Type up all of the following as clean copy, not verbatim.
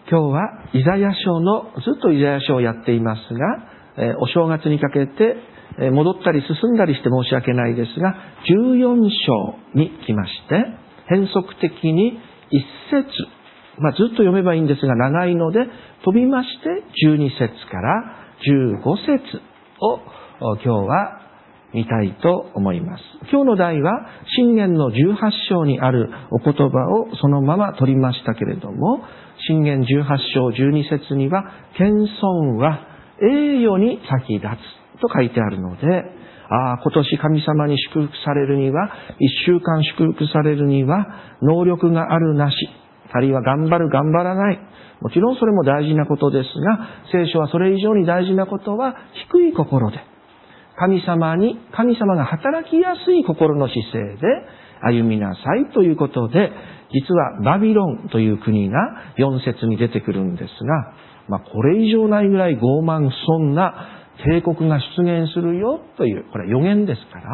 今日はイザヤ書の、ずっとイザヤ書をやっていますが、お正月にかけて戻ったり進んだりして申し訳ないですが、14章に来まして、変則的に一節、ずっと読めばいいんですが長いので飛びまして12節から15節を今日は見たいと思います。今日の題は箴言の18章にあるお言葉をそのまま取りましたけれども、箴言18章12節には謙遜は栄誉に先立つと書いてあるので、今年神様に祝福されるには、1週間祝福されるには能力があるなし、あるいは頑張る頑張らない、もちろんそれも大事なことですが、聖書はそれ以上に大事なことは低い心で神様が働きやすい心の姿勢で歩みなさいということで、実はバビロンという国が4節に出てくるんですが、これ以上ないぐらい傲慢不遜な帝国が出現するよという、これは予言ですから、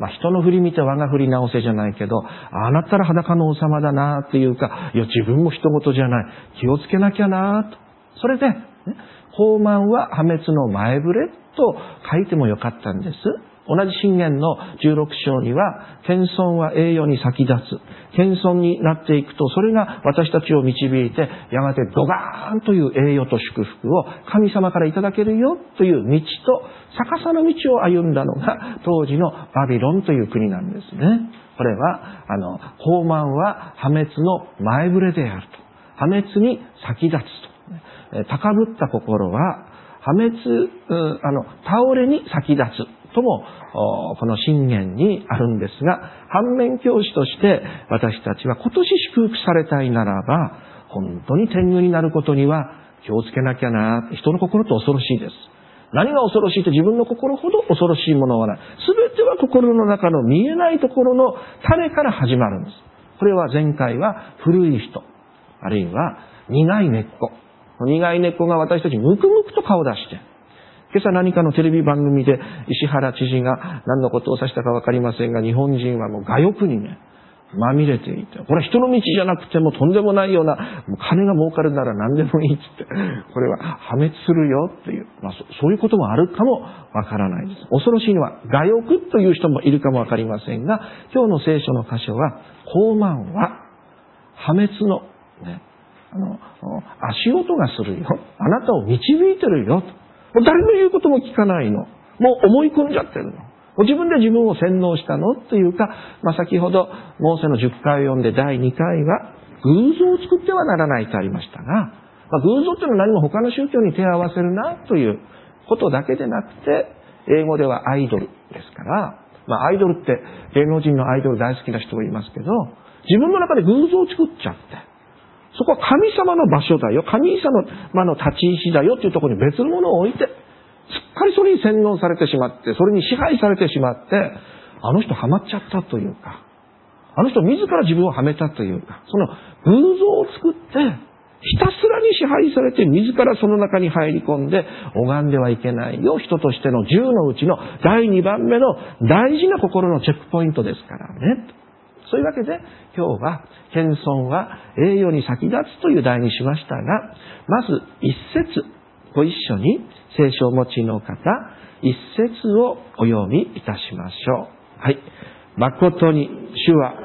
人の振り見て我が振り直せじゃないけど、ああなったら裸の王様だなっていうか、いや自分も人事じゃない、気をつけなきゃなと。それで、傲慢は破滅の前触れと書いてもよかったんです。同じ箴言の16章には、謙遜は栄誉に先立つ。謙遜になっていくと、それが私たちを導いて、やがてドガーンという栄誉と祝福を神様からいただけるよという道と、逆さの道を歩んだのが当時のバビロンという国なんですね。これは、傲慢は破滅の前触れであると。破滅に先立つと。高ぶった心は、破滅、倒れに先立つとも、この箴言にあるんですが、反面教師として私たちは今年祝福されたいならば、本当に天狗になることには気をつけなきゃな。人の心って恐ろしいです。何が恐ろしいって、自分の心ほど恐ろしいものはない。すべては心の中の見えないところの種から始まるんです。これは前回は古い人、あるいは苦い根っこ。苦い根っこが私たちにムクムクと顔出して、今朝何かのテレビ番組で石原知事が何のことを指したかわかりませんが、日本人はもう我欲にね、まみれていて、これは人の道じゃなくてもとんでもないような、もう金が儲かるなら何でもいいって言って、これは破滅するよっていう、そういうこともあるかもわからないです。恐ろしいのは我欲という人もいるかもわかりませんが、今日の聖書の箇所は、傲慢は破滅のね、足音がするよ。あなたを導いてるよ。誰の言うことも聞かないの。もう思い込んじゃってるの。自分で自分を洗脳したのというか、先ほどモーセの10回を読んで第2回は偶像を作ってはならないとありましたが、偶像っていうのは何も他の宗教に手を合わせるなということだけでなくて、英語ではアイドルですから、アイドルって芸能人のアイドル大好きな人がいますけど、自分の中で偶像を作っちゃって、そこは神様の場所だよ、神様の立ち石だよっていうところに別のものを置いて、すっかりそれに洗脳されてしまって、それに支配されてしまって、あの人ハマっちゃったというか、あの人自ら自分をはめたというか、その偶像を作って、ひたすらに支配されて自らその中に入り込んで、拝んではいけないよ、人としての10のうちの第2番目の大事な心のチェックポイントですからね。そういうわけで今日は謙遜は栄誉に先立つという題にしましたが、まず一節ご一緒に聖書をお持ちの方、一節をお読みいたしましょう。はい。誠に主は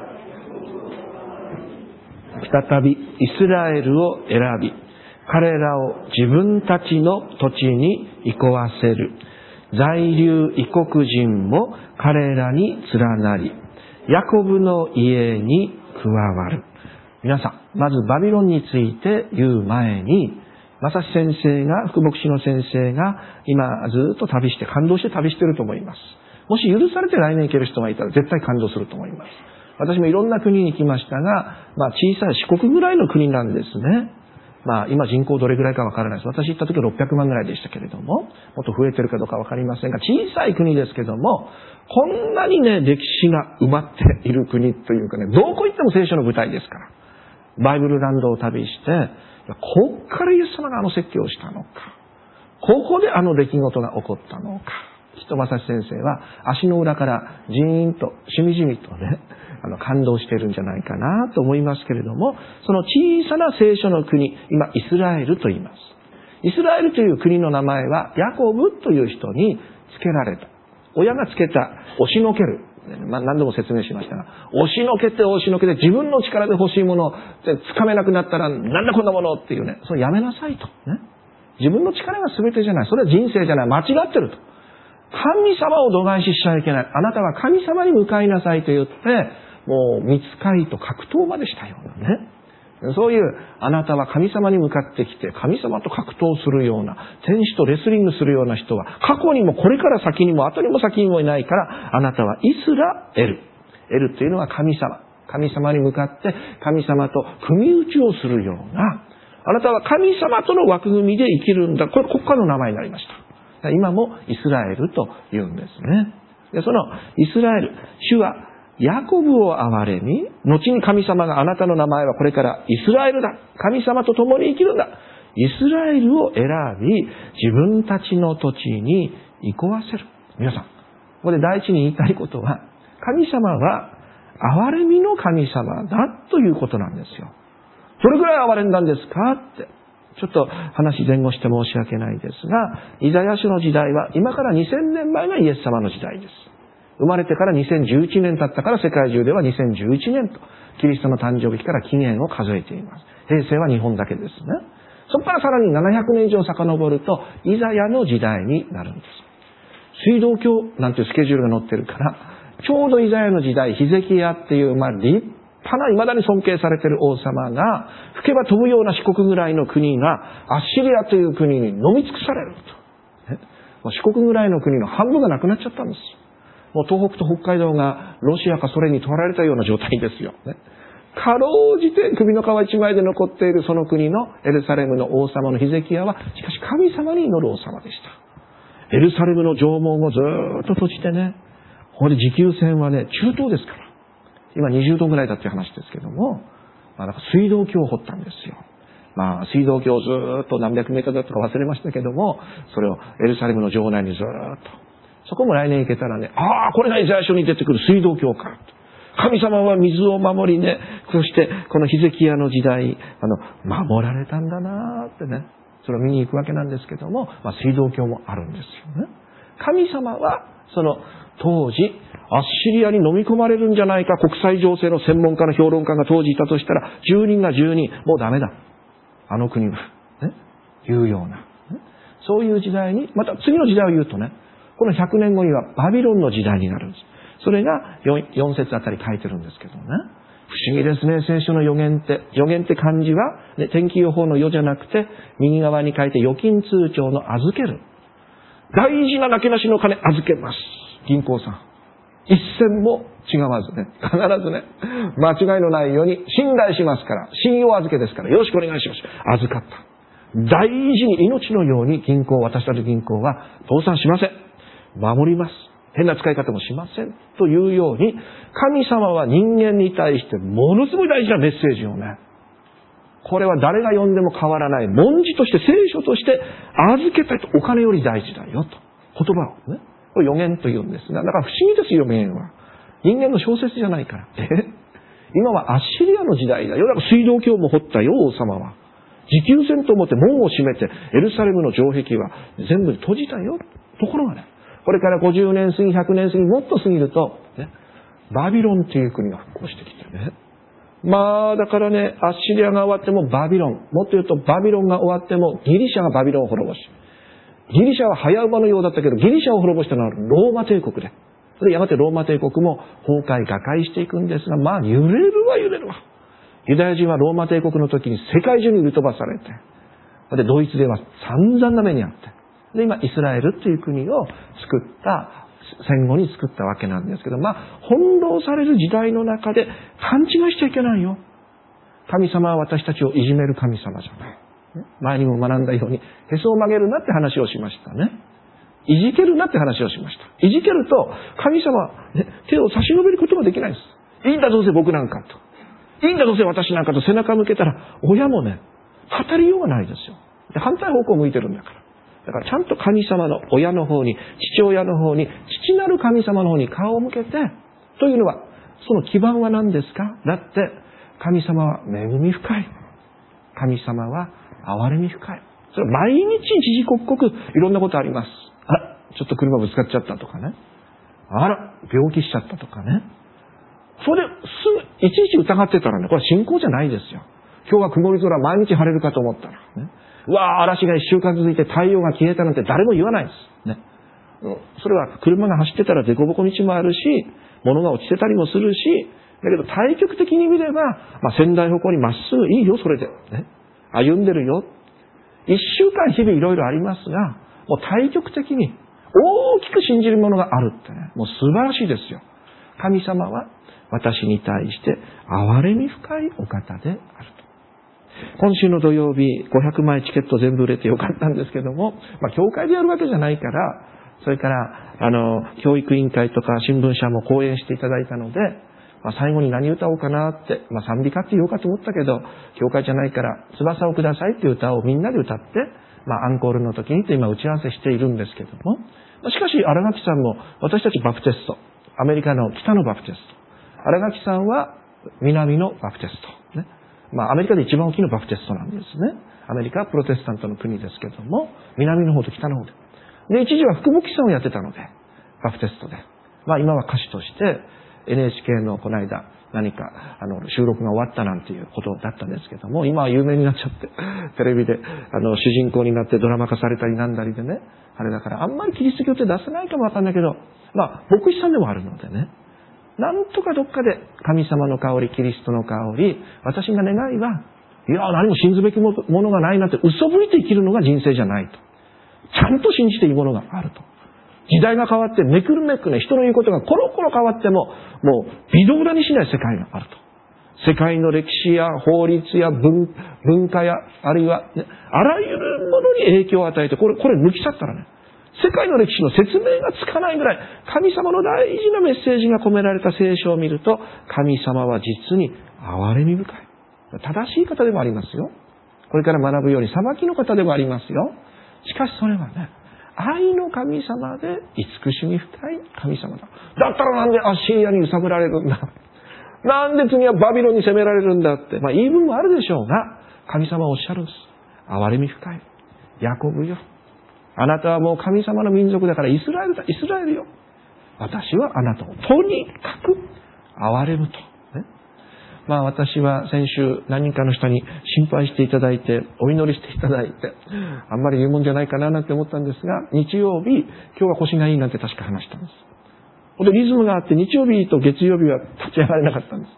再びイスラエルを選び、彼らを自分たちの土地に憩わせる。在留異国人も彼らに連なり、ヤコブの家に加わる。皆さん、まずバビロンについて言う前に、正志先生が、福牧師の先生が今ずっと旅して感動して旅していると思います。もし許されて来年行ける人がいたら絶対感動すると思います。私もいろんな国に行きましたが、小さい四国ぐらいの国なんですね。今人口どれぐらいかわからないです。私行った時は600万ぐらいでしたけれども、もっと増えてるかどうかわかりませんが、小さい国ですけども、こんなにね、歴史が埋まっている国というかね、どこ行っても聖書の舞台ですから。バイブルランドを旅して、こっからイエス様が説教をしたのか、ここで出来事が起こったのか、一と正先生は足の裏からジーンとしみじみとね、感動しているんじゃないかなと思いますけれども、その小さな聖書の国、今イスラエルと言います。イスラエルという国の名前はヤコブという人に付けられた。親が付けた、押しのける。何度も説明しましたが、押しのけて自分の力で欲しいものをつかめなくなったら、なんだこんなものっていうね、それやめなさいと。ね、自分の力が全てじゃない。それは人生じゃない。間違ってると。神様を度外視しちゃいけない。あなたは神様に向かいなさいと言って、もう御使いと格闘までしたようなね。そういうあなたは神様に向かってきて神様と格闘するような、天使とレスリングするような人は過去にもこれから先にも後にも先にもいないから、あなたはイスラエル。エルというのは神様。神様に向かって神様と組打ちをするような、あなたは神様との枠組みで生きるんだ。これ国家の名前になりました。今もイスラエルと言うんですね。で、そのイスラエル、主はヤコブを憐れみ、後に神様があなたの名前はこれからイスラエルだ。神様と共に生きるんだ。イスラエルを選び、自分たちの土地に憩わせる。皆さん、ここで第一に言いたいことは、神様は憐れみの神様だということなんですよ。どれくらい憐れんだんですかって。ちょっと話前後して申し訳ないですが、イザヤ書の時代は今から2000年前がイエス様の時代です。生まれてから2011年経ったから世界中では2011年とキリストの誕生日から紀元を数えています。平成は日本だけですね。そこからさらに700年以上遡るとイザヤの時代になるんです。水道橋なんていうスケジュールが載ってるから、ちょうどイザヤの時代、ヒゼキヤっていう、立派な未だに尊敬されている王様が、吹けば飛ぶような四国ぐらいの国がアッシリアという国に飲み尽くされると。四国ぐらいの国の半分がなくなっちゃったんです。もう東北と北海道がロシアかソ連に取られたような状態ですよ。かろうじて首の皮一枚で残っているその国のエルサレムの王様のヒゼキヤは、しかし神様に祈る王様でした。エルサレムの城門をずーっと閉じてね、ここで持久戦はね、中東ですから。今20度ぐらいだっていう話ですけども、なんか水道橋を掘ったんですよ。水道橋をずーっと何百メートルだったか忘れましたけども、それをエルサレムの城内にずーっと。そこも来年行けたらね、これがイザヤ書に出てくる水道橋か。神様は水を守りね、そしてこのヒゼキヤの時代、守られたんだなーってね、それを見に行くわけなんですけども、水道橋もあるんですよね。神様は、その当時、アッシリアに飲み込まれるんじゃないか、国際情勢の専門家の評論家が当時いたとしたら、10人が10人、もうダメだ。あの国は、ね、いうような、ね。そういう時代に、また次の時代を言うとね、この100年後にはバビロンの時代になるんです。それが 4節あたり書いてるんですけどね。不思議ですね、聖書の予言って。予言って漢字は、ね、天気予報の予じゃなくて、右側に書いて預金通帳の預ける。大事ななけなしの金預けます。銀行さん。一銭も違わずね、必ずね、間違いのないように信頼しますから、信用預けですから、よろしくお願いします。預かった。大事に命のように銀行、私たち銀行は倒産しません。守ります。変な使い方もしません。というように、神様は人間に対してものすごい大事なメッセージをね、これは誰が読んでも変わらない文字として聖書として預けたいと、お金より大事だよと。言葉をね。これ予言というんですが、だから不思議ですよ、予言は。人間の小説じゃないから。今はアッシリアの時代だよ。だから水道橋も掘ったよ、王様は。持久戦と思って門を閉めて、エルサレムの城壁は全部閉じたよ。ところがね、これから50年過ぎ、100年過ぎ、もっと過ぎると、ね、バビロンという国が復興してきてね。だからね、アッシリアが終わってもバビロン、もっと言うとバビロンが終わってもギリシャがバビロンを滅ぼし、ギリシャは早馬のようだったけど、ギリシャを滅ぼしたのはローマ帝国で、それでやがてローマ帝国も崩壊、瓦解していくんですが、揺れるわ。ユダヤ人はローマ帝国の時に世界中に売り飛ばされて、でドイツでは散々な目にあって、で今イスラエルという国を戦後に作ったわけなんですけど、翻弄される時代の中で勘違いしちゃいけないよ。神様は私たちをいじめる神様じゃない。前にも学んだように、へそを曲げるなって話をしましたね。いじけるなって話をしました。いじけると、神様は、ね、手を差し伸べることができないんです。いいんだどうせ僕なんかと。いいんだどうせ私なんかと背中向けたら、親もね、語りようがないですよ。で反対方向を向いてるんだから。 だからちゃんと神様の親の方に、父親の方に、父なる神様の方に顔を向けて、というのは、その基盤は何ですか？だって、神様は恵み深い。神様は憐れみ深い。それは毎日時々刻々いろんなことあります。あら、ちょっと車ぶつかっちゃったとかね。あら、病気しちゃったとかね。それですぐ、いちいち疑ってたらね、これは信仰じゃないですよ。今日は曇り空、毎日晴れるかと思ったらね。うわー、嵐が1週間続いて太陽が消えたなんて誰も言わないです。ね。それは車が走ってたら凸凹道もあるし、物が落ちてたりもするし、だけど対極的に見れば、仙台方向にまっすぐいいよ、それで。ね。歩んでるよ。1週間日々いろいろありますが、もう対極的に大きく信じるものがあるってね、もう素晴らしいですよ。神様は私に対して憐れみ深いお方であると。今週の土曜日、500枚チケット全部売れてよかったんですけども、教会でやるわけじゃないから、それから、教育委員会とか新聞社も講演していただいたので、最後に何歌おうかなって、賛美歌って言おうかと思ったけど、教会じゃないから、翼をくださいっていう歌をみんなで歌って、アンコールの時にと今打ち合わせしているんですけども、しかし荒垣さんも、私たちバプテスト、アメリカの北のバプテスト、荒垣さんは南のバプテスト、ね。アメリカで一番大きなバプテストなんですね。アメリカはプロテスタントの国ですけども、南の方と北の方で。で、一時は福牧師さんをやってたので、バプテストで。今は歌手として、NHK のこの間、何か、収録が終わったなんていうことだったんですけども、今は有名になっちゃって、テレビで、主人公になってドラマ化されたりなんだりでね、あれだから、あんまりキリスト教って出せないかもわかんないけど、牧師さんでもあるのでね、なんとかどっかで神様の香り、キリストの香り、私が願いは、いや、何も信ずべきものがないなんて嘘吹いて生きるのが人生じゃないと。ちゃんと信じていいものがあると。時代が変わってめくるめくね、人の言うことがコロコロ変わっても、もう微動だにしない世界があると。世界の歴史や法律や文化や、あるいは、ね、あらゆるものに影響を与えて、これ抜き去ったらね、世界の歴史の説明がつかないぐらい、神様の大事なメッセージが込められた聖書を見ると、神様は実に憐れみ深い。正しい方でもありますよ。これから学ぶように裁きの方でもありますよ。しかしそれはね、愛の神様で慈しみ深い神様だ。だったらなんでアッシリアに揺さぶられるんだ。なんで次はバビロンに攻められるんだって。言い分もあるでしょうが、神様はおっしゃるんです。憐れみ深い。ヤコブよ。あなたはもう神様の民族だからイスラエルだ。イスラエルよ。私はあなたをとにかく憐れむと。私は先週何人かの人に心配していただいて、お祈りしていただいて、あんまり言うもんじゃないかななんて思ったんですが、日曜日、今日は腰がいいなんて確か話したんです。で、リズムがあって日曜日と月曜日は立ち上がれなかったんです。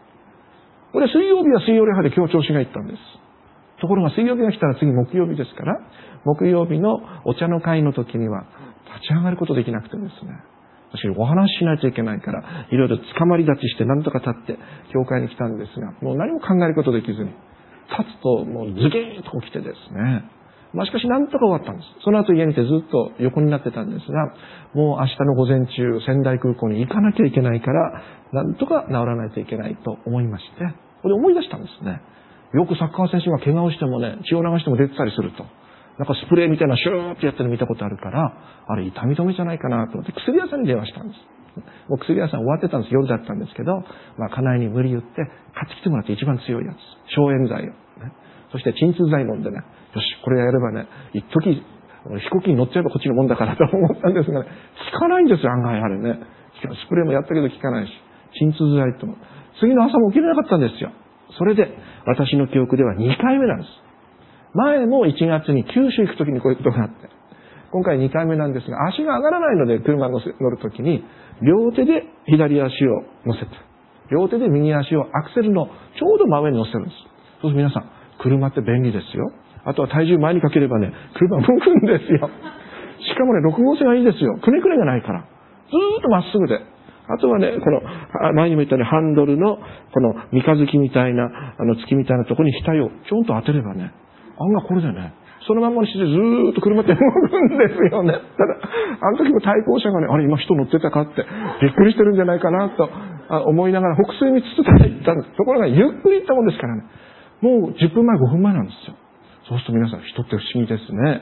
で、水曜日は水曜礼拝で今日調子がいったんです。ところが水曜日が来たら次木曜日ですから、木曜日のお茶の会の時には立ち上がることできなくてですね、私お話ししないといけないから、いろいろ捕まり立ちして何とか立って、教会に来たんですが、もう何も考えることできずに、立つともうズキーッと起きてですね、しかし何とか終わったんです。その後家にいてずっと横になってたんですが、もう明日の午前中、仙台空港に行かなきゃいけないから、何とか治らないといけないと思いまして、これ思い出したんですね。よくサッカー選手が怪我をしてもね、血を流しても出てたりすると。なんかスプレーみたいなシューってやってるの見たことあるから、あれ痛み止めじゃないかなと思って薬屋さんに電話したんです。もう薬屋さん終わってたんです。夜だったんですけど、家内に無理言って買ってきてもらって一番強いやつ。消炎剤を、ね。そして鎮痛剤飲んでね、よし、これやればね、一時飛行機に乗っちゃえばこっちのもんだからと思ったんですがね、効かないんですよ、案外あれね。スプレーもやったけど効かないし、鎮痛剤とも。次の朝も起きれなかったんですよ。それで、私の記憶では2回目なんです。前も1月に九州行くときにこういうことがあって、今回2回目なんですが、足が上がらないので車に乗るときに、両手で左足を乗せて、両手で右足をアクセルのちょうど真上に乗せるんです。そうすると皆さん、車って便利ですよ。あとは体重前にかければね、車動くんですよ。しかもね、6号線がいいですよ。くねくねがないから。ずーっとまっすぐで。あとはね、この、前にも言ったようにハンドルの、この三日月みたいな、月みたいなところに額をちょんと当てればね、案がこれでね、そのまんまにしてずーっと車って動くんですよね。ただ、あの時も対向車がね、あれ今人乗ってたかってびっくりしてるんじゃないかなと思いながら北西につつって行ったんです。ところがゆっくり行ったもんですからね、もう10分前5分前なんですよ。そうすると皆さん人って不思議ですね。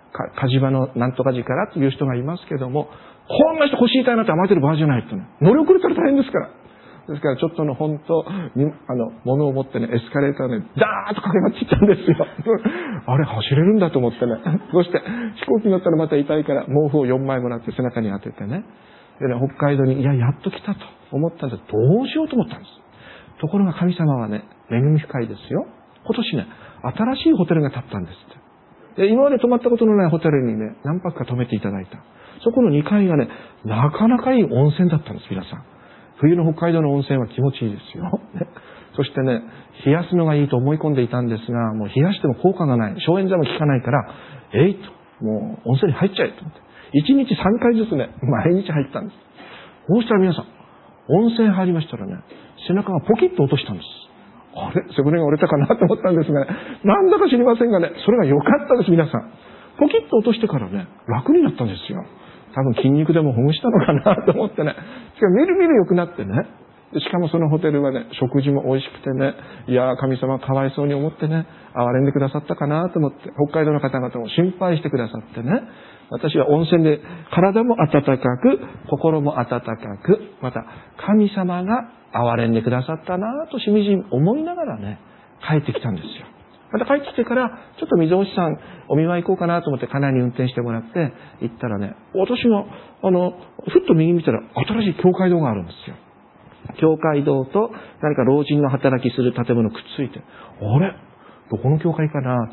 火事場のなんとか寺からという人がいますけども、こんな人腰痛いなって甘えてる場合じゃないとね。乗り遅れたら大変ですから。ですからちょっとの本当、物を持ってね、エスカレーターでダーッと駆け回っていったんですよ。あれ走れるんだと思ってね。そして飛行機に乗ったらまた痛いから毛布を4枚もらって背中に当ててね。でね、北海道に、やっと来たと思ったんです。どうしようと思ったんです。ところが神様はね、恵み深いですよ。今年ね、新しいホテルが建ったんですって。で、今まで泊まったことのないホテルにね、何泊か泊めていただいた。そこの2階がね、なかなかいい温泉だったんです、皆さん。冬の北海道の温泉は気持ちいいですよ。ね、そしてね、冷やすのがいいと思い込んでいたんですが、もう冷やしても効果がない。消炎剤も効かないから、もう温泉に入っちゃえと思って。1日3回ずつね、毎日入ったんです。そうしたら皆さん、温泉入りましたらね、背中がポキッと落としたんです。あれ背骨が折れたかなと思ったんですがね、なんだか知りませんがね、それが良かったです、皆さん。ポキッと落としてからね、楽になったんですよ。多分筋肉でもほぐしたのかなと思ってね。しかもみるみる良くなってね。しかもそのホテルはね、食事も美味しくてね、神様かわいそうに思ってね、憐れんでくださったかなと思って、北海道の方々も心配してくださってね、私は温泉で体も温かく、心も温かく、また神様が憐れんでくださったなとしみじみ思いながらね、帰ってきたんですよ。また帰ってきてから、ちょっと溝内さんお見舞い行こうかなと思って家内に運転してもらって行ったらね、私が、ふっと右見たら新しい教会堂があるんですよ。教会堂と何か老人の働きする建物くっついて、あれどこの教会かなって。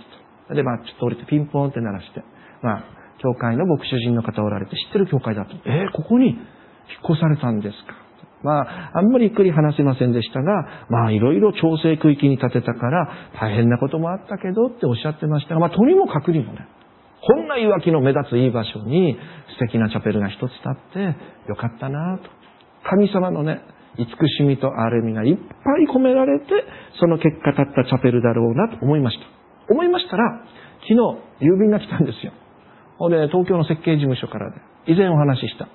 で、ちょっと降りてピンポンって鳴らして、教会の牧師人の方おられて知ってる教会だと。ここに引っ越されたんですか。あんまりゆっくり話せませんでしたが、いろいろ調整区域に建てたから大変なこともあったけどっておっしゃってましたが、とにもかくにもね、こんないわきの目立ついい場所に素敵なチャペルが一つ建ってよかったなと。神様のね、慈しみと憐れみがいっぱい込められて、その結果建ったチャペルだろうなと思いました。思いましたら、昨日郵便が来たんですよ。で、東京の設計事務所からで、以前お話しした、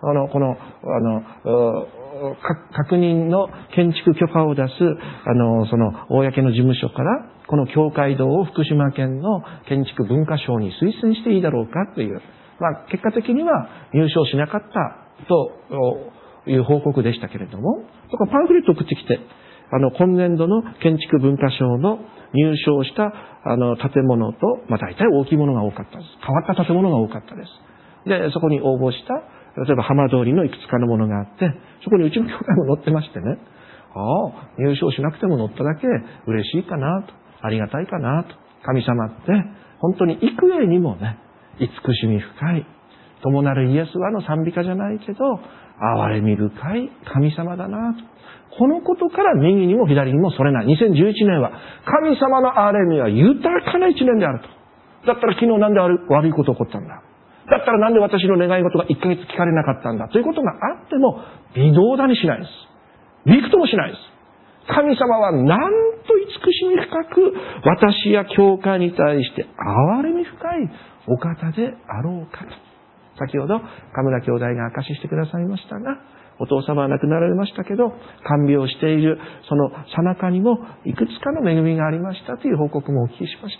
確認の建築許可を出す、その、公の事務所から、この教会堂を福島県の建築文化賞に推薦していいだろうかという、結果的には入賞しなかったという報告でしたけれども、そこパンフレットを送ってきて、今年度の建築文化賞の入賞した建物と、大体大きいものが多かったです。変わった建物が多かったです。で、そこに応募した、例えば浜通りのいくつかのものがあって、そこにうちの教会も載ってましてね、入賞しなくても載っただけ嬉しいかなと、ありがたいかなと。神様って本当に幾重にもね、慈しみ深い、友なるイエスはの賛美歌じゃないけど、憐れみ深い神様だなと。このことから右にも左にもそれない。2011年は神様の憐れみは豊かな一年であると。だったら昨日なんで悪いこと起こったんだ。だったらなんで私の願い事が1ヶ月聞かれなかったんだ。ということがあっても微動だにしないです。びくともしないです。神様はなんと慈しみ深く私や教会に対して憐れみ深いお方であろうかと。先ほど神村兄弟が証ししてくださいましたが、お父様は亡くなられましたけど、看病しているその最中にもいくつかの恵みがありましたという報告もお聞きしました。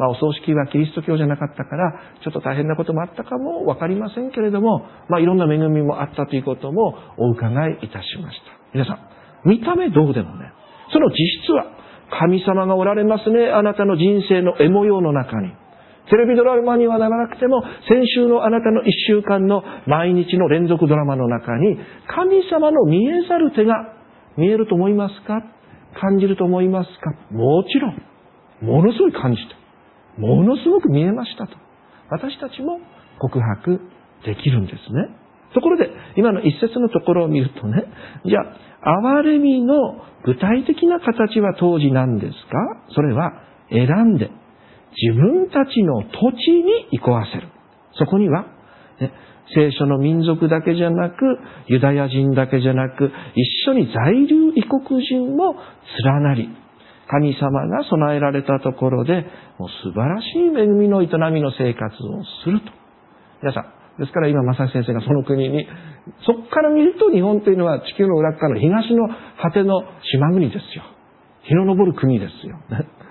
お葬式はキリスト教じゃなかったから、ちょっと大変なこともあったかもわかりませんけれども、いろんな恵みもあったということもお伺いいたしました。皆さん、見た目どうでもね、その実質は神様がおられますね、あなたの人生の絵模様の中に。テレビドラマにはならなくても、先週のあなたの1週間の毎日の連続ドラマの中に、神様の見えざる手が見えると思いますか？感じると思いますか？もちろん、ものすごい感じた。ものすごく見えましたと。私たちも告白できるんですね。ところで、今の一節のところを見るとね、じゃあ、憐れみの具体的な形は当時何ですか？それは、選んで、自分たちの土地に移行わせる。そこには、聖書の民族だけじゃなく、ユダヤ人だけじゃなく、一緒に在留異国人も連なり、神様が備えられたところで、もう素晴らしい恵みの営みの生活をすると。皆さん、ですから今、正木先生がその国に、そこから見ると日本というのは地球の裏側の東の果ての島国ですよ。日の昇る国ですよ。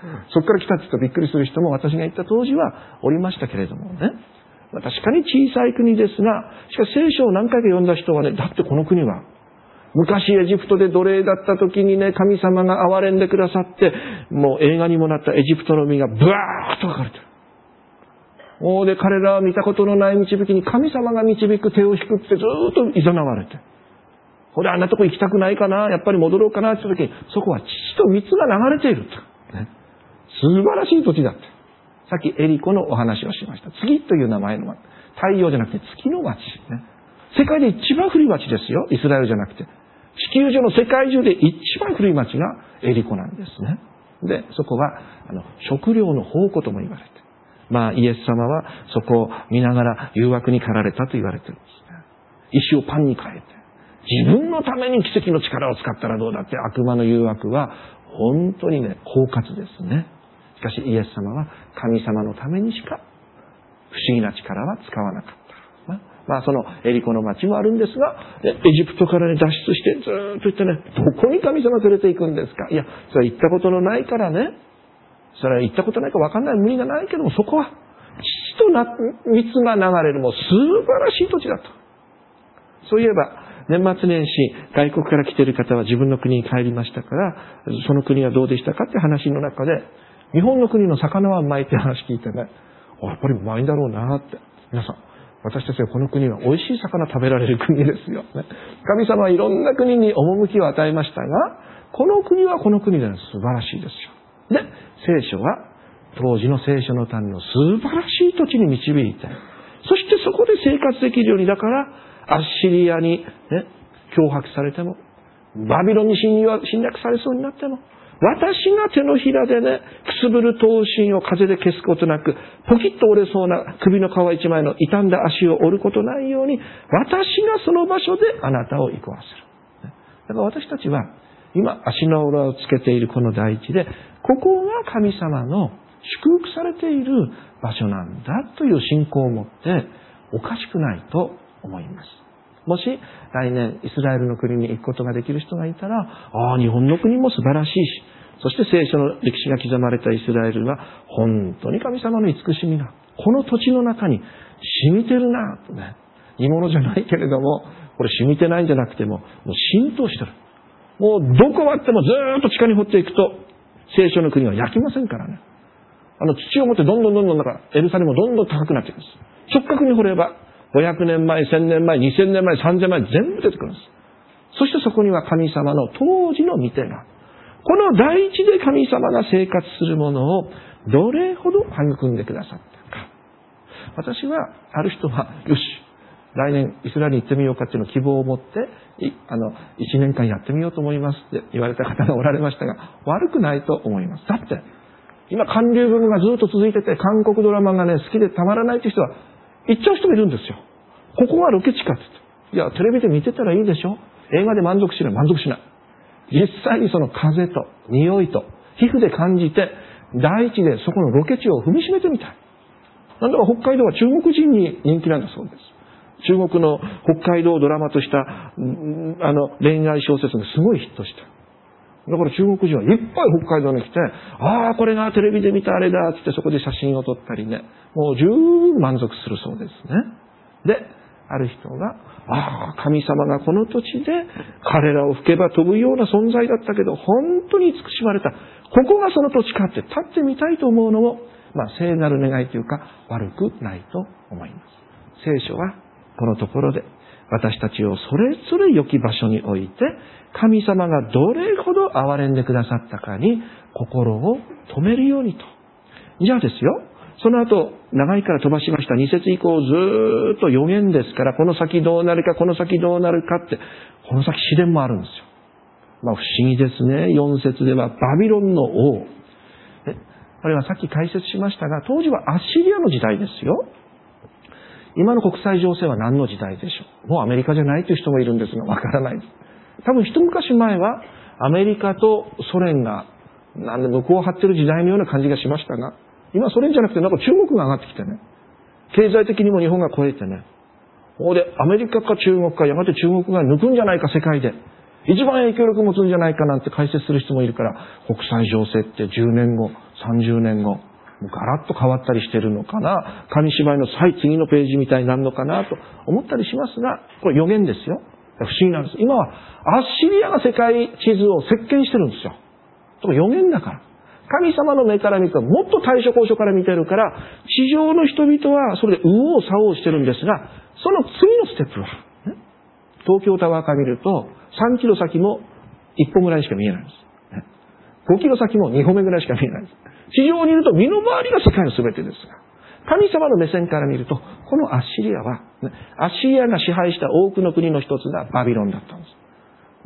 そこから来たって言うとびっくりする人も私が言った当時はおりましたけれどもね。確かに小さい国ですが、しかし聖書を何回か読んだ人はね、だってこの国は昔エジプトで奴隷だった時にね、神様が憐れんでくださって、もう映画にもなったエジプトの海がブワーッと書かれてる。で、彼らは見たことのない導きに神様が導く手を引くってずーっと誘われて。あんなとこ行きたくないかな、やっぱり戻ろうかなって時に、そこは父と蜜が流れていると。ね、素晴らしい土地だって。さっきエリコのお話をしました。次という名前の町。太陽じゃなくて月の町、ね。世界で一番古い町ですよ。イスラエルじゃなくて。地球上の世界中で一番古い町がエリコなんですね。で、そこは食料の宝庫とも言われて。イエス様はそこを見ながら誘惑に駆られたと言われているんですね。石をパンに変えて。自分のために奇跡の力を使ったらどうだって悪魔の誘惑は本当にね、狡猾ですね。しかしイエス様は神様のためにしか不思議な力は使わなかった。そのエリコの町もあるんですが、エジプトからね、脱出してずーっと行ってね、どこに神様連れて行くんですか。いや、それは行ったことのないからね、それは行ったことないか分かんない、無理がないけども、そこは父と蜜が流れるもう素晴らしい土地だと。そういえば、年末年始、外国から来ている方は自分の国に帰りましたから、その国はどうでしたかって話の中で、日本の国の魚はうまいって話聞いてね、やっぱりうまいんだろうなって。皆さん、私たちはこの国は美味しい魚食べられる国ですよ。神様はいろんな国に趣を与えましたが、この国はこの国で素晴らしいですよ。で、聖書は当時の聖書の民の素晴らしい土地に導いて、そしてそこで生活できるように、だからアッシリアに、脅迫されても、バビロンに侵略されそうになっても、私が手のひらでね、くすぶる刀身を風で消すことなく、ポキッと折れそうな首の皮一枚の傷んだ足を折ることないように、私がその場所であなたを生わせる。だから私たちは、今足の裏をつけているこの大地で、ここが神様の祝福されている場所なんだという信仰を持っておかしくないと思います。もし来年イスラエルの国に行くことができる人がいたら、日本の国も素晴らしいし、そして聖書の歴史が刻まれたイスラエルは本当に神様の慈しみがこの土地の中に染みてるなとね。煮物じゃないけれども、これ染みてないんじゃなくてもう浸透してる。もうどこあってもずーっと地下に掘っていくと聖書の国は焼きませんからね。土を持ってどんどんエルサレムもどんどん高くなっていくんです。直角に掘れば500年前、1000年前、2000年前、3000年前全部出てくるんです。そしてそこには神様の当時の御手が、この大地で神様が生活するものをどれほど育んでくださったか。私は、ある人は、よし、来年イスラエルに行ってみようかっていうのを希望を持って、1年間やってみようと思いますって言われた方がおられましたが、悪くないと思います。だって、今韓流ブームがずっと続いてて、韓国ドラマがね、好きでたまらないっていう人は、行っちゃう人もいるんですよ。ここはロケ地かって言って。いや、テレビで見てたらいいでしょ。映画で満足しない。実際にその風と匂いと皮膚で感じて、大地でそこのロケ地を踏みしめてみたい。なんだか北海道は中国人に人気なんだそうです。中国の北海道をドラマとした恋愛小説がすごいヒットした。だから中国人はいっぱい北海道に来て、これがテレビで見たあれだってそこで写真を撮ったりね、もう十分満足するそうですね。で、ある人が、神様がこの土地で彼らを吹けば飛ぶような存在だったけど、本当に慈しまれた。ここがその土地かって立ってみたいと思うのも、聖なる願いというか悪くないと思います。聖書はこのところで私たちをそれぞれ良き場所に置いて、神様がどれほど憐れんでくださったかに心を止めるようにと。じゃあですよ、その後、長いから飛ばしました。2節以降ずーっと予言ですから、この先どうなるか、この先どうなるかって、この先試練もあるんですよ。不思議ですね。4節ではバビロンの王。これはさっき解説しましたが、当時はアッシリアの時代ですよ。今の国際情勢は何の時代でしょう。もうアメリカじゃないという人もいるんですが、わからないです。多分一昔前はアメリカとソ連が向こうを張ってる時代のような感じがしましたが、今ソ連じゃなくて中国が上がってきてね、経済的にも日本が超えてね、アメリカか中国かやがて中国が抜くんじゃないか世界で、 一番影響力を持つんじゃないかなんて解説する人もいるから、国際情勢って10年後、30年後、ガラッと変わったりしてるのかな、紙芝居の次のページみたいになるのかなと思ったりしますが、これ予言ですよ。不思議なんです。今はアッシリアが世界地図を席巻してるんですよ。とか予言だから。神様の目から見るともっと対処高所から見てるから、地上の人々はそれで右往左往してるんですが、その次のステップは、東京タワーから見ると3キロ先も1歩ぐらいしか見えないんです。5キロ先も2歩目ぐらいしか見えないんです。地上にいると身の回りが世界の全てですが、神様の目線から見ると、このアッシリアは、アッシリアが支配した多くの国の一つがバビロンだったんです。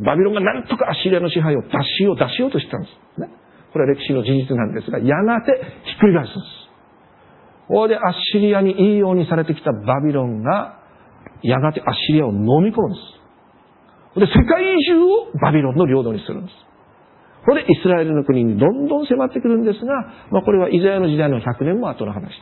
バビロンがなんとかアッシリアの支配を出しようとしたんです。これは歴史の事実なんですが、やがてひっくり返すんです。ここでアッシリアにいいようにされてきたバビロンが、やがてアッシリアを飲み込むんです。で、世界中をバビロンの領土にするんです。これでイスラエルの国にどんどん迫ってくるんですが、これはイザヤの時代の100年も後の話です。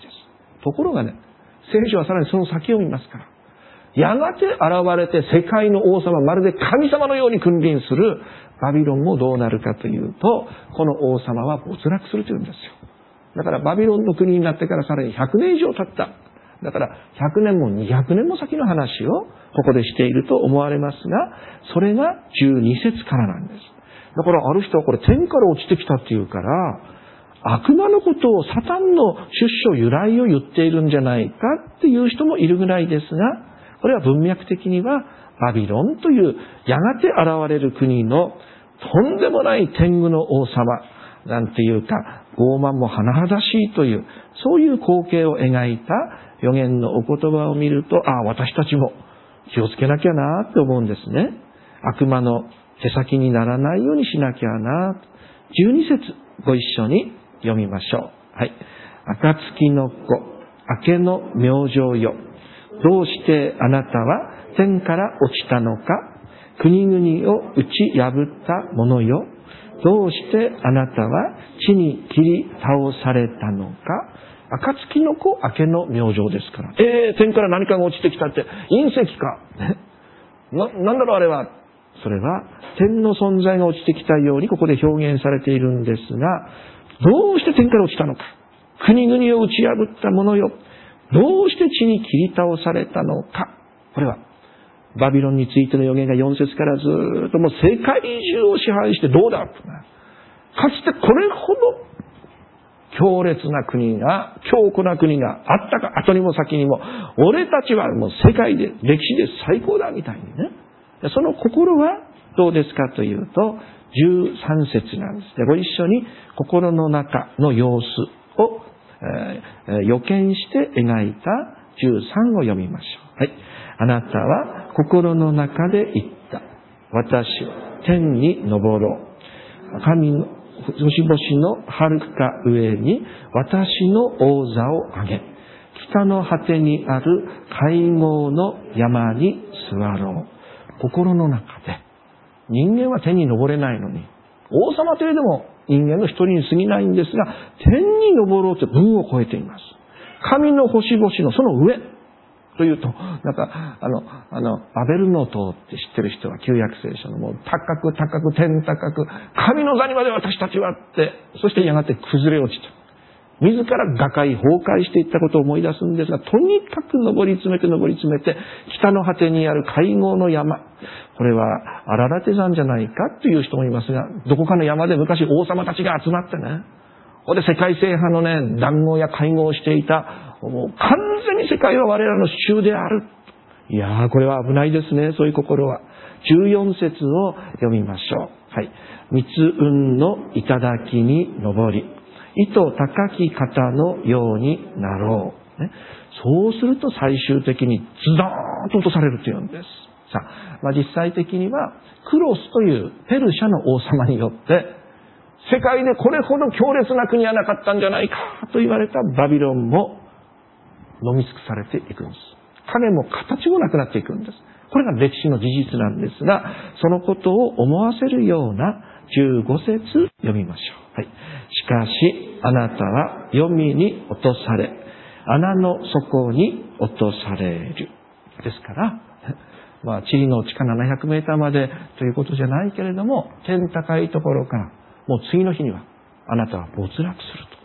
ところがね、聖書はさらにその先を見ますから、やがて現れて世界の王様、まるで神様のように君臨するバビロンもどうなるかというと、この王様は没落するというんですよ。だからバビロンの国になってからさらに100年以上経った。だから100年も200年も先の話をここでしていると思われますが、それが12節からなんです。だからある人はこれ天から落ちてきたっていうから、悪魔のことをサタンの出所由来を言っているんじゃないかっていう人もいるぐらいですが、これは文脈的にはバビロンというやがて現れる国のとんでもない天狗の王様なんていうか、傲慢も甚だしいという、そういう光景を描いた預言のお言葉を見ると、私たちも気をつけなきゃなって思うんですね。悪魔の手先にならないようにしなきゃな。12節ご一緒に読みましょう。はい。暁の子、明けの明星よ。どうしてあなたは天から落ちたのか。国々を打ち破ったものよ。どうしてあなたは地に切り倒されたのか。暁の子、明けの明星ですから。天から何かが落ちてきたって隕石か。なんだろうあれは。それは天の存在が落ちてきたようにここで表現されているんですが、どうして天から落ちたのか。国々を打ち破ったものよ。どうして地に切り倒されたのか。これはバビロンについての預言が4節からずっともう世界中を支配してどうだ。かつてこれほど強烈な国が、強固な国があったか、後にも先にも、俺たちはもう世界で、歴史で最高だみたいにね。その心はどうですかというと、13節なんです。ご一緒に心の中の様子を、予見して描いた13を読みましょう。はい。あなたは心の中で言った。私は天に昇ろう。神の星々の遥か上に私の王座を上げ、北の果てにある会合の山に座ろう。心の中で。人間は天に昇れないのに、王様というでも人間の一人に過ぎないんですが、天に昇ろうと文を超えています。神の星々のその上というと、バベルの塔って知ってる人は旧約聖書のもう高く高く天高く、神の座にまで私たちはって、そしてやがて崩れ落ちた。自ら瓦解崩壊していったことを思い出すんですが、とにかく登り詰めて、北の果てにある会合の山。これはアララテ山じゃないかという人もいますが、どこかの山で昔王様たちが集まってね、ここで世界制覇のね、談合や会合をしていた、もう完全に世界は我らの手中である。いやー、これは危ないですね、そういう心は。14節を読みましょう。はい。密雲の頂に登り、糸高き方のようになろう。ね、そうすると最終的にズドーンと落とされるというんです。さあ、実際的にはクロスというペルシャの王様によって世界でこれほど強烈な国はなかったんじゃないかと言われたバビロンも飲み尽くされていくんです。影も形もなくなっていくんです。これが歴史の事実なんですが、そのことを思わせるような15節読みましょう。はい。しかしあなたは黄泉に落とされ、穴の底に落とされる。ですから、 地理の地下700メーターまでということじゃないけれども、天高いところから、もう次の日にはあなたは没落すると。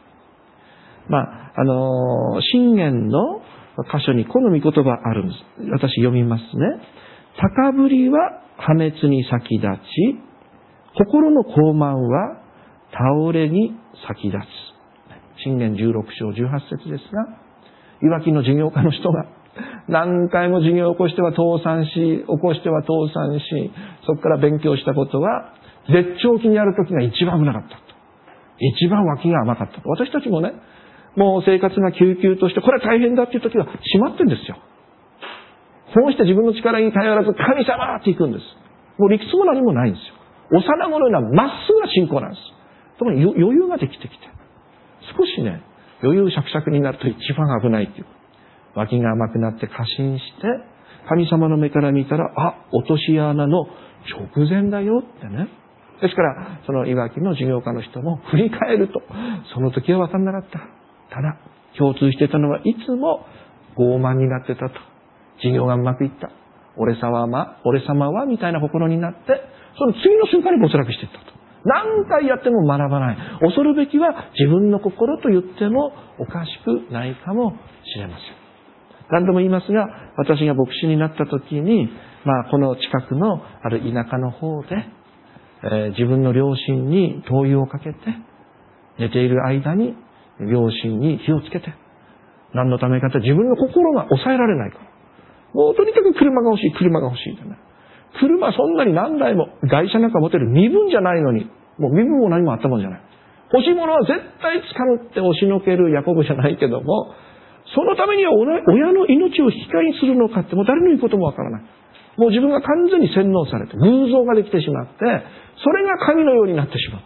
箴言の箇所にこの御言葉あるんです。私読みますね。高ぶりは破滅に先立ち、心の傲慢は倒れに先立つ。箴言16章18節ですが、いわきの事業家の人が何回も事業を起こしては倒産し、そこから勉強したことは、絶頂期にある時が一番危なかったと。一番脇が甘かったと。私たちもね、もう生活が急々として、これは大変だっていう時は閉まってるんですよ。そうして自分の力に頼らず、神様っていくんです。もう理屈も何もないんですよ。幼子のようなまっすぐな信仰なんです。ともに余裕ができてきて、少しね、余裕しゃくしゃくになると一番危ないっていう。脇が甘くなって過信して、神様の目から見たら、落とし穴の直前だよってね。ですから、そのいわきの事業家の人も振り返ると、その時は分かんなかった。ただ、共通してたのはいつも傲慢になってたと。事業がうまくいった。俺様はみたいな心になって、その次の瞬間に没落していったと。何回やっても学ばない。恐るべきは自分の心と言ってもおかしくないかもしれません。何度も言いますが、私が牧師になった時に、この近くのある田舎の方で、自分の両親に灯油をかけて、寝ている間に両親に火をつけて、何のためかと自分の心が抑えられないから。もうとにかく車が欲しいってね。車そんなに何台も外車なんか持てる身分じゃないのに、もう身分も何もあったもんじゃない。欲しいものは絶対掴むって押しのけるヤコブじゃないけども、そのためには親の命を引き換えにするのかってもう誰の言うこともわからない。もう自分が完全に洗脳されて、偶像ができてしまって、それが神のようになってしまった。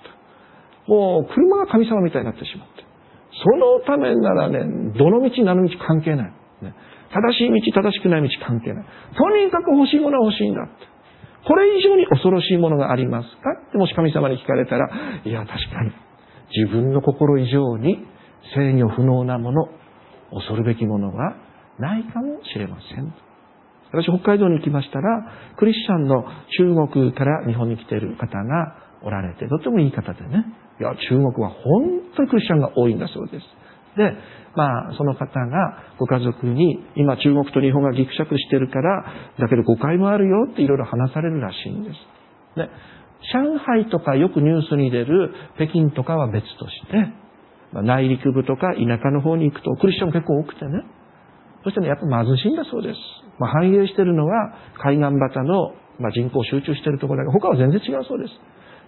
もう車が神様みたいになってしまって。そのためならね、どの道何の道関係ない。ね、正しい道、正しくない道関係ない。とにかく欲しいものは欲しいんだって。これ以上に恐ろしいものがありますかってもし神様に聞かれたら、いや確かに自分の心以上に制御不能なもの、恐るべきものがないかもしれません。私北海道に行きましたら、クリスチャンの中国から日本に来ている方がおられて、とてもいい方でね、いや中国は本当にクリスチャンが多いんだそうです。で、その方がご家族に、今中国と日本がぎくしゃくしてるから、だけど誤解もあるよっていろいろ話されるらしいんです。で、上海とかよくニュースに出る北京とかは別として、内陸部とか田舎の方に行くとクリスチャンも結構多くてね、そしてね、やっぱ貧しいんだそうです。繁栄してるのは海岸端の、人口集中してるところだけど、他は全然違うそうです。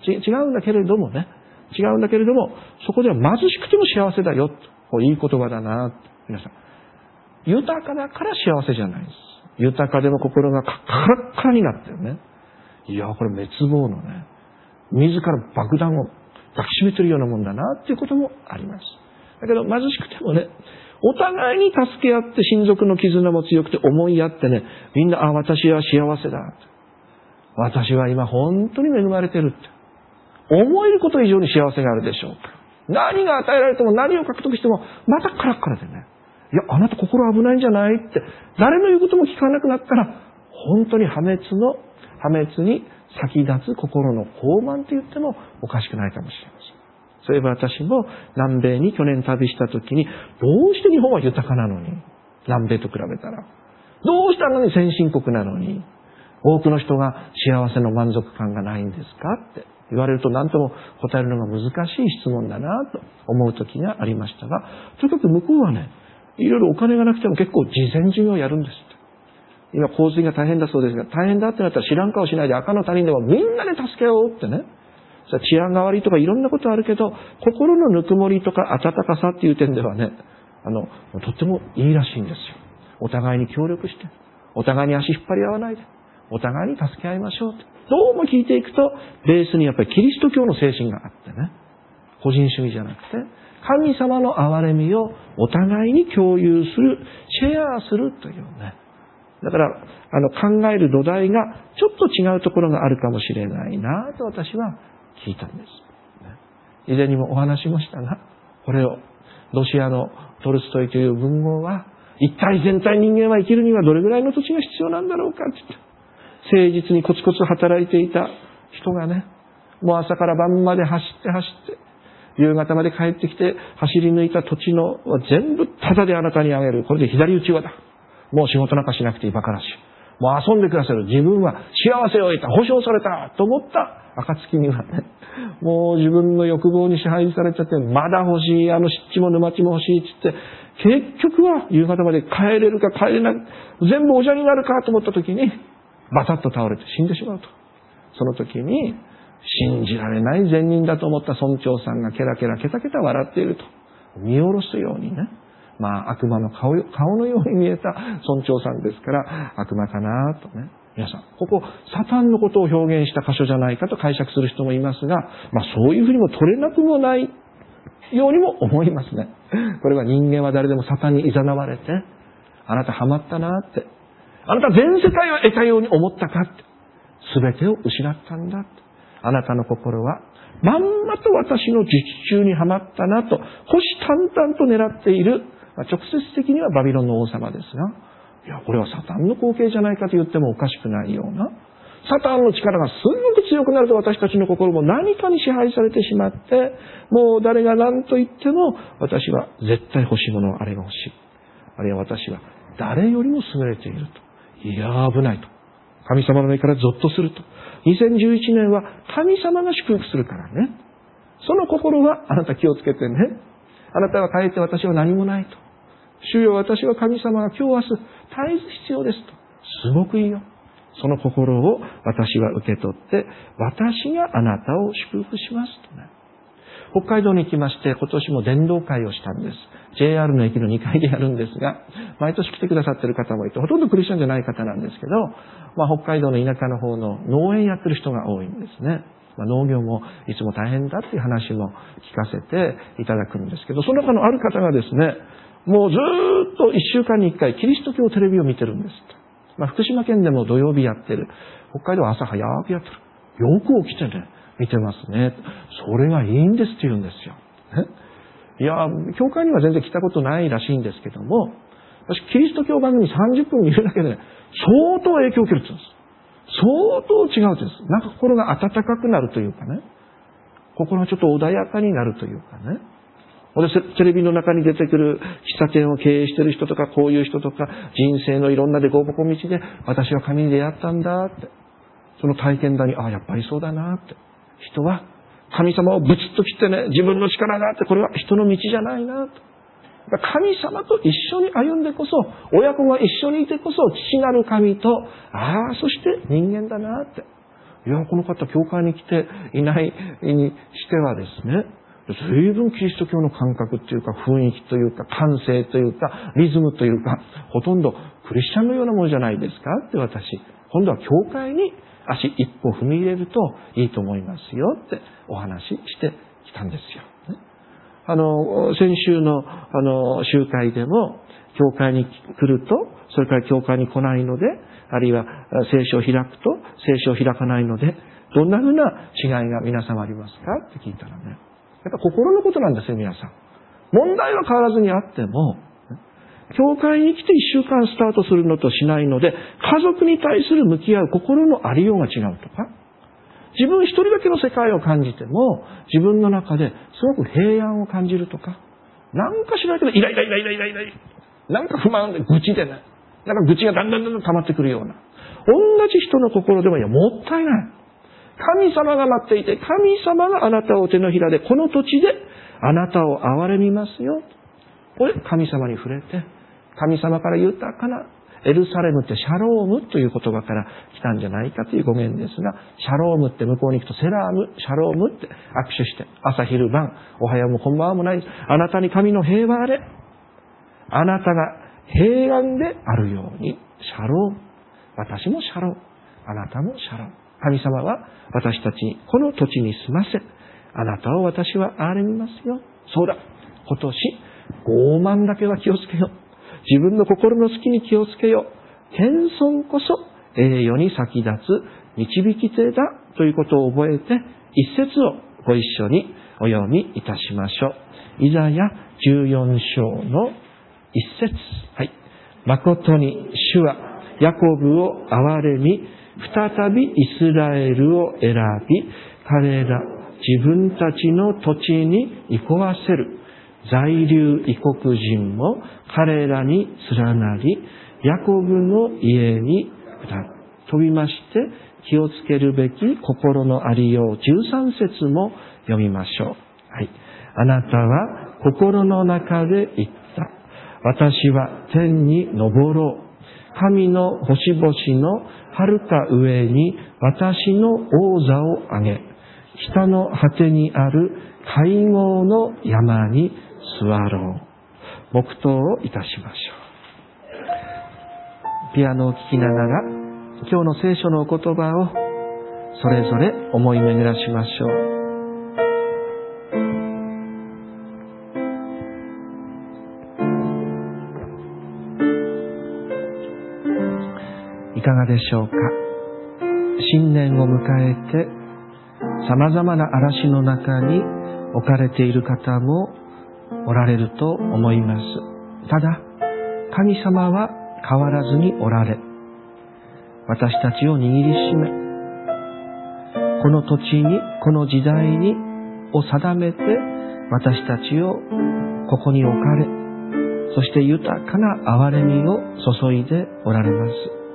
違うんだけれども、そこでは貧しくても幸せだよ。いい言葉だな。皆さん。豊かだから幸せじゃないです。豊かでも心がカラッカラになってるね。いや、これ滅亡のね、自ら爆弾を抱きしめてるようなもんだなっていうこともあります。だけど貧しくてもね、お互いに助け合って親族の絆も強くて思い合ってね、みんな、私は幸せだ。私は今本当に恵まれてるって。思えること以上に幸せがあるでしょうか。何が与えられても何を獲得してもまたカラッカラでね。いや、あなた心危ないんじゃないって、誰の言うことも聞かなくなったら、本当に破滅に先立つ心の傲慢と言ってもおかしくないかもしれません。そういえば私も南米に去年旅した時に、どうして日本は豊かなのに、南米と比べたら。どうしたのに先進国なのに、多くの人が幸せの満足感がないんですかって言われると何とも答えるのが難しい質問だなと思う時がありましたが、とにかく向こうはね、いろいろお金がなくても結構慈善事業をやるんですって。今洪水が大変だそうですが、大変だってなったら知らん顔しないで赤の他人でもみんなで助けようってね。治安が悪いとかいろんなことあるけど、心のぬくもりとか温かさっていう点ではね、とってもいいらしいんですよ。お互いに協力して、お互いに足引っ張り合わないで、お互いに助け合いましょうって。どうも聞いていくと、ベースにやっぱりキリスト教の精神があってね、個人主義じゃなくて、神様の憐れみをお互いに共有する、シェアするというね。だから、考える土台がちょっと違うところがあるかもしれないなと私は聞いたんです。以前にもお話もしたが、これをロシアのトルストイという文豪は、一体全体人間は生きるにはどれぐらいの土地が必要なんだろうかって言って、 誠実にコツコツ働いていた人がね、もう朝から晩まで走って夕方まで帰ってきて走り抜いた土地の全部タダであなたにあげる。これで左打ち輪だ。もう仕事なんかしなくていい、バカらしい。もう遊んでくださる。自分は幸せを得た、保証されたと思った暁にはね、もう自分の欲望に支配されちゃって、まだ欲しい、湿地も沼地も欲しいって言って、結局は夕方まで帰れるか帰れない、全部おじゃになるかと思った時にバタッと倒れて死んでしまうと。その時に信じられない善人だと思った村長さんがケラケラケタケタ笑っていると見下ろすようにね、悪魔の顔のように見えた村長さんですから、悪魔かなとね。皆さん、ここサタンのことを表現した箇所じゃないかと解釈する人もいますが、そういうふうにも取れなくもないようにも思いますね。これは人間は誰でもサタンに誘われて、あなたハマったなって、あなた全世界を得たように思ったかって、全てを失ったんだって、あなたの心はまんまと私の術中にはまったなと虎視眈々と狙っている、直接的にはバビロンの王様ですが、いやこれはサタンの光景じゃないかと言ってもおかしくないような、サタンの力がすごく強くなると私たちの心も何かに支配されてしまって、もう誰が何と言っても私は絶対欲しいものはあれが欲しい、あるいは私は誰よりも優れていると、いや危ないと、神様の目からゾッとすると。2011年は神様が祝福するからね。その心はあなた気をつけてね。あなたは帰って私は何もないと。主よ私は神様が今日明日絶えず必要ですと。すごくいいよ。その心を私は受け取って、私があなたを祝福しますとね。北海道に行きまして、今年も伝道会をしたんです。JR の駅の2階でやるんですが、毎年来てくださっている方もいて、ほとんどクリスチャンじゃない方なんですけど、北海道の田舎の方の農園やってる人が多いんですね。農業もいつも大変だっていう話も聞かせていただくんですけど、その中のある方がですね、もうずーっと1週間に1回キリスト教テレビを見てるんですと。福島県でも土曜日やってる。北海道は朝早くやってる。よく起きてね、見てますね。それがいいんですって言うんですよ。いや、教会には全然来たことないらしいんですけども、私キリスト教番組30分見るだけでね、相当影響を受けるって言うんです。相当違うって言うんです。なんか心が温かくなるというかね、心がちょっと穏やかになるというかね。テレビの中に出てくる喫茶店を経営している人とか、こういう人とか、人生のいろんな凸凹道で私は神に出会ったんだって、その体験談に、やっぱりそうだなって、人は神様をブチッと切ってね、自分の力があって、これは人の道じゃないなと。神様と一緒に歩んでこそ、親子が一緒にいてこそ、父なる神と、そして人間だなって。いや、この方、教会に来ていないにしてはですね、随分キリスト教の感覚っていうか、雰囲気というか、感性というか、リズムというか、ほとんどクリスチャンのようなものじゃないですかって私、今度は教会に足一歩踏み入れるといいと思いますよってお話ししてきたんですよ。先週の集会でも、教会に来ると、それから教会に来ないので、あるいは聖書を開くと、聖書を開かないので、どんなふうな違いが皆様ありますかって聞いたらね、やっぱ心のことなんですよ、皆さん。問題は変わらずにあっても、教会に来て1週間スタートするのとしないので、家族に対する向き合う心のありようが違うとか、自分一人だけの世界を感じても、自分の中ですごく平安を感じるとか、なんか知らないけど、イライラ、なんか不満で愚痴でね、なんか愚痴がだんだん溜まってくるような。同じ人の心でも、もったいない。神様が待っていて、神様があなたを手のひらで、この土地であなたを憐れみますよ。これ、神様に触れて、神様から豊かなエルサレムってシャロームという言葉から来たんじゃないかという語源ですが、シャロームって向こうに行くとセラーム、シャロームって握手して、朝昼晩、おはようもこんばんはもない。あなたに神の平和あれ。あなたが平安であるように、シャローム。私もシャローム。あなたもシャローム。神様は私たちにこの土地に住ませ、あなたを私は憐れみますよ。そうだ。今年、傲慢だけは気をつけよう。自分の心の好きに気をつけよう。謙遜こそ栄誉に先立つ導き手だということを覚えて、一節をご一緒にお読みいたしましょう。イザヤ14章の一節。はい。誠に主はヤコブを憐れみ、 再びイスラエルを選び、彼ら自分たちの土地に憩わせる。在留異国人も彼らに連なり、ヤコブの家に飛びまして、気をつけるべき心のありよう。13節も読みましょう。はい。あなたは心の中で言った。私は天に昇ろう。神の星々の遥か上に私の王座を上げ、北の果てにある会合の山に座ろう。黙祷をいたしましょう。ピアノを聴きながら、今日の聖書のお言葉をそれぞれ思い巡らしましょう。いかがでしょうか。新年を迎えて様々な嵐の中に置かれている方もおられると思います。ただ、神様は変わらずにおられ、私たちを握りしめ、この土地に、この時代にを定めて私たちをここに置かれ、そして豊かな憐れみを注いでおられます。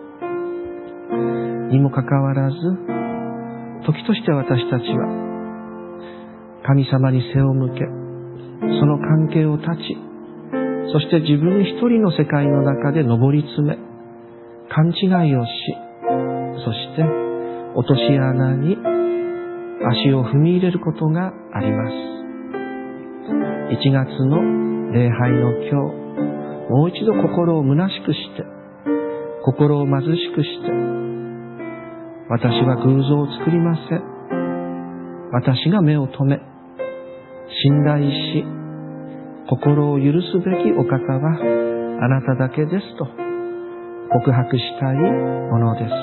にもかかわらず、時として私たちは神様に背を向け、その関係を断ち、そして自分一人の世界の中で上り詰め、勘違いをし、そして落とし穴に足を踏み入れることがあります。1月の礼拝の今日、もう一度心を虚しくして、心を貧しくして、私は偶像を作りません。私が目を留め、信頼し、心を許すべきお方はあなただけですと告白したいものです。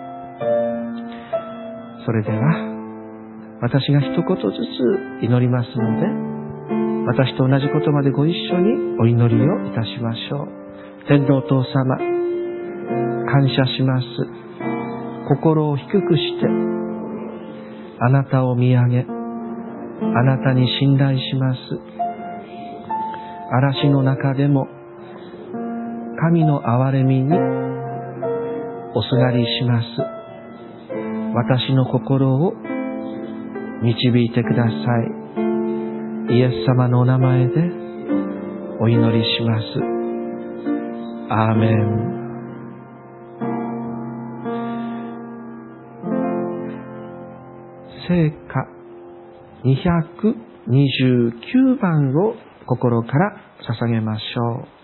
それでは、私が一言ずつ祈りますので、私と同じ言葉でご一緒にお祈りをいたしましょう。天のお父様、感謝します。心を低くして、あなたを見上げ、あなたに信頼します。嵐の中でも、神の憐れみにおすがりします。私の心を導いてください。イエス様のお名前でお祈りします。アーメン。聖歌229番を心から捧げましょう。